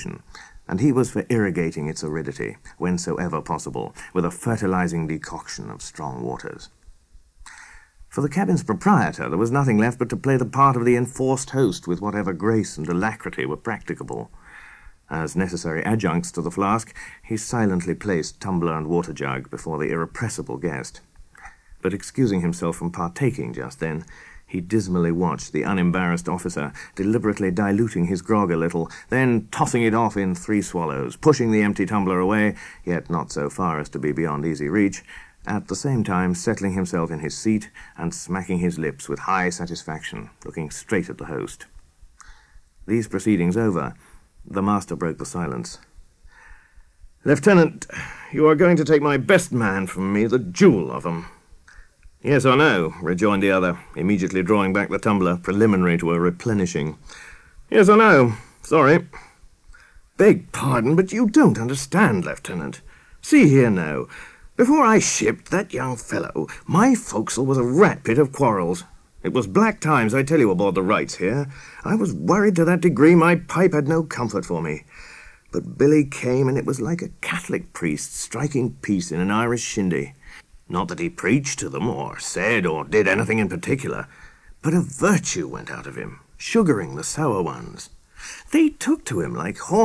and he was for irrigating its aridity, whensoever possible, with a fertilizing decoction of strong waters. For the cabin's proprietor, there was nothing left but to play the part of the enforced host with whatever grace and alacrity were practicable. As necessary adjuncts to the flask, he silently placed tumbler and water jug before the irrepressible guest. But excusing himself from partaking just then, he dismally watched the unembarrassed officer deliberately diluting his grog a little, then tossing it off in 3 swallows, pushing the empty tumbler away, yet not so far as to be beyond easy reach, at the same time settling himself in his seat and smacking his lips with high satisfaction, looking straight at the host. These proceedings over, the master broke the silence. "Lieutenant, you are going to take my best man from me, the jewel of 'em." "Yes or no?" rejoined the other, immediately drawing back the tumbler, preliminary to a replenishing. "Yes or no? Sorry." "Beg pardon, but you don't understand, Lieutenant. See here now. Before I shipped that young fellow, my forecastle was a rat pit of quarrels. It was black times, I tell you, aboard the Wrights here. I was worried to that degree my pipe had no comfort for me. But Billy came, and it was like a Catholic priest striking peace in an Irish shindy. Not that he preached to them, or said or did anything in particular, but a virtue went out of him, sugaring the sour ones. They took to him like horses.